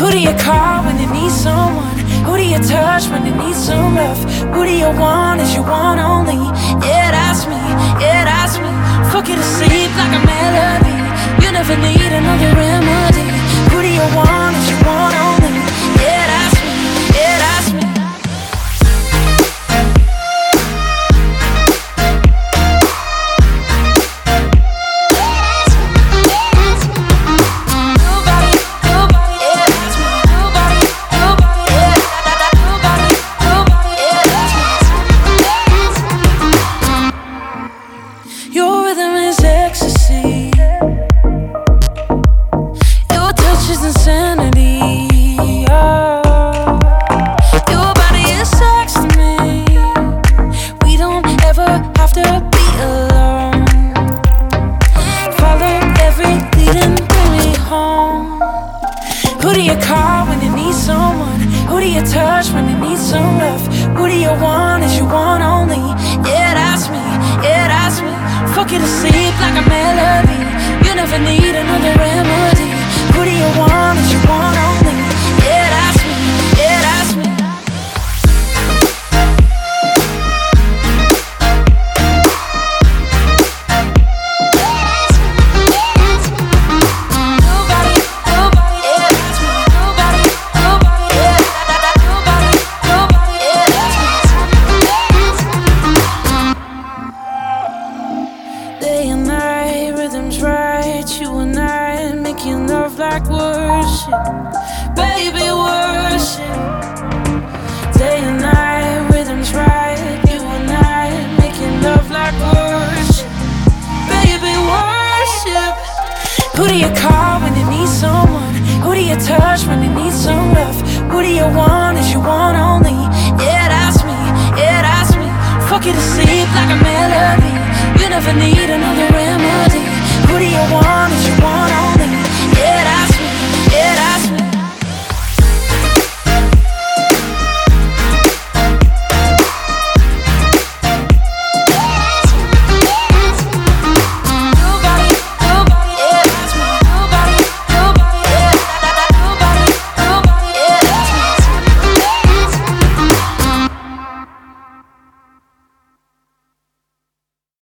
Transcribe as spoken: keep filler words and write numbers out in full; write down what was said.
Who do you call when you need someone? Who do you touch when you need some love? Who do you want? Is you want only? Yeah, that's me, yeah, that's me. Fuck you to sleep like a melody. You never need another remedy. Who do you want? Is you want only? Yeah, that's me, yeah, that's me. Who do you call when you need someone? Who do you touch when you need some love? Who do you want? Is you want only? Yeah, that's me, yeah, that's me. Fuck you to sleep like a melody. You never need another remedy. Who do you want? Is you want only? Yeah, that's me, yeah, that's me. You and I making love like worship, baby, worship. Day and night, rhythms right. You and I making love like worship, baby, worship. Who do you call when you need someone? Who do you touch when you need some love? Who do you want? Is you want only? Yeah, that's me, yeah, that's me. Fuck you to sleep like a melody. You never need another remedy. Who do you want? Is you want